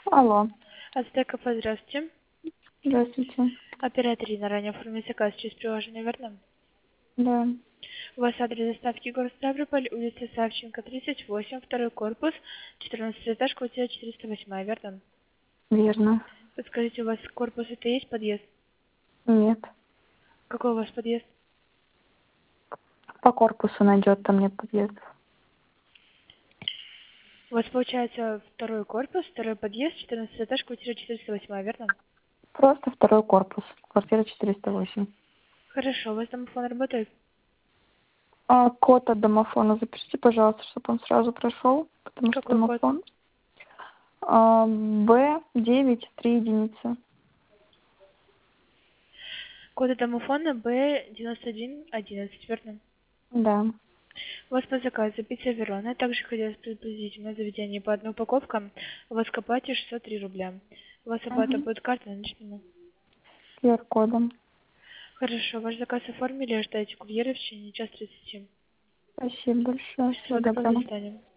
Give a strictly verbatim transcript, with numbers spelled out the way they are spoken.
Алло. Ацтека, здравствуйте. Здравствуйте. Оператор на ранее оформить заказ через приложение, верно? Да, У вас адрес доставки город Ставрополь, улица Савченко, тридцать восемь, второй корпус, четырнадцатый этаж, квартира четыреста восемь, верно? верно. Подскажите, у вас корпус это есть подъезд? Нет. Какой у вас подъезд? По корпусу найдет, там нет подъездов. У вас получается второй корпус, второй подъезд, четырнадцатый этаж, квартира четыреста восемь, верно? Просто второй корпус. Квартира четыреста восемь. Хорошо, у вас домофон работает? А код от домофона запишите, пожалуйста, чтобы он сразу прошел, потому что Какой код? домофон а, Б девять три единицы. Код от домофона Б девяносто один одиннадцать, верно? Да. У вас по заказу пицца Верона, также хотелось предупредить, на заведение по одной упаковкам у вас к оплате шестьсот три рубля. У вас оплата Угу. будет картой наличными. Q R-кодом. Хорошо, ваш заказ оформили, ожидайте курьера в течение час тридцати. Спасибо большое. Всего Всего доброго, до доброго. свидания.